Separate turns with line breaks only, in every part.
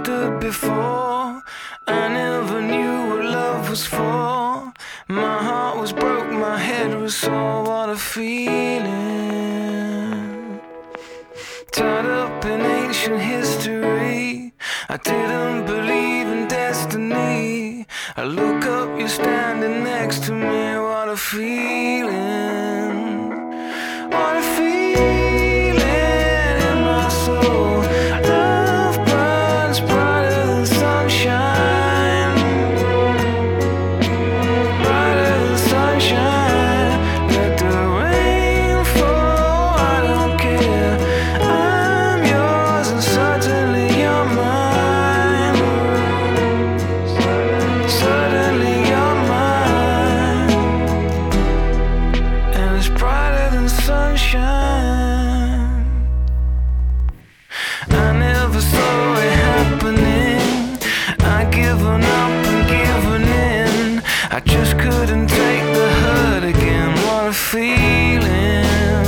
understood before. I never knew what love was for. My heart was broke, my head was sore. What a feeling. Tied up in ancient history, I didn't believe in destiny. I look up, you're standing next to me. What a feeling. What a feeling in my soul. Love burns brighter than sunshine. Brighter than sunshine. Let the rain fall, I don't care. I'm yours and suddenly you're mine. Suddenly you're mine. And it's brighter than sunshine. I never saw it happening. I'd given up and given in. I just couldn't take the hurt again. What a feeling.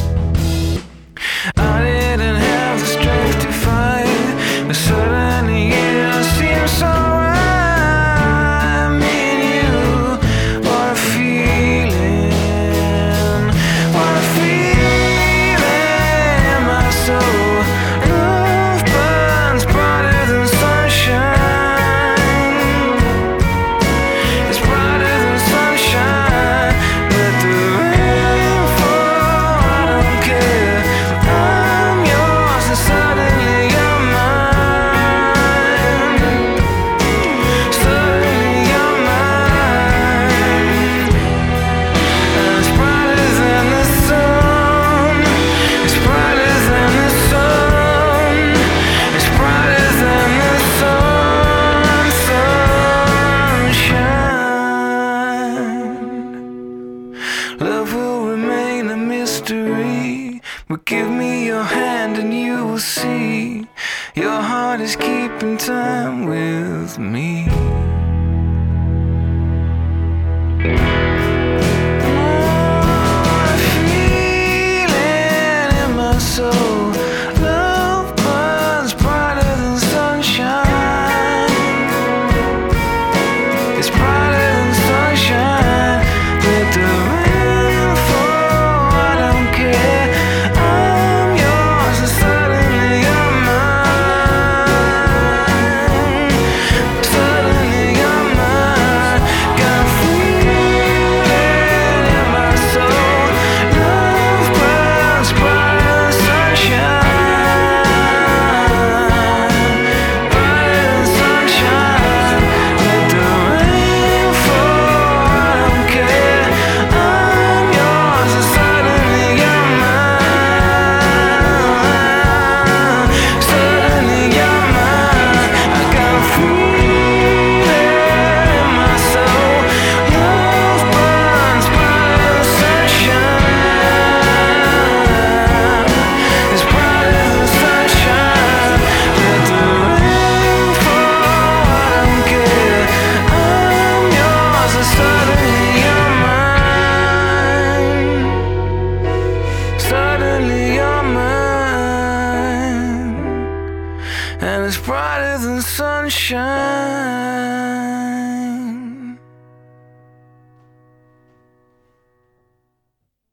I didn't have the strength to fight, but suddenly it seems so right. Me and you. What a feeling. What a feeling in my soul. Love burns brighter than sunshine. It's brighter than sunshine. Let the rain fall, I don't care. I'm yours and suddenly you're mine. Suddenly you're mine. And it's brighter than the sun. It's brighter than the sun. It's brighter than the sun. Sunshine. Love will remain a mystery, but give me your hand and you will see. Your heart is keeping time with me. What a feeling in my soul. Love burns brighter than sunshine. It's brighter than sunshine. Let the rain fall, I don't care. I'm yours and suddenly you're mine. Suddenly you're mine. Got a feeling in my soul. Love burns brighter than sunshine. Brighter than sunshine. Let the rain fall, I don't care. I'm yours and suddenly you're mine. Suddenly you're mine. I got a feeling in my soul. Love burns brighter than sunshine. It's brighter than sunshine. Let the rain fall, I don't care. I'm yours and suddenly you're mine. Suddenly you're mine. And it's brighter than sunshine.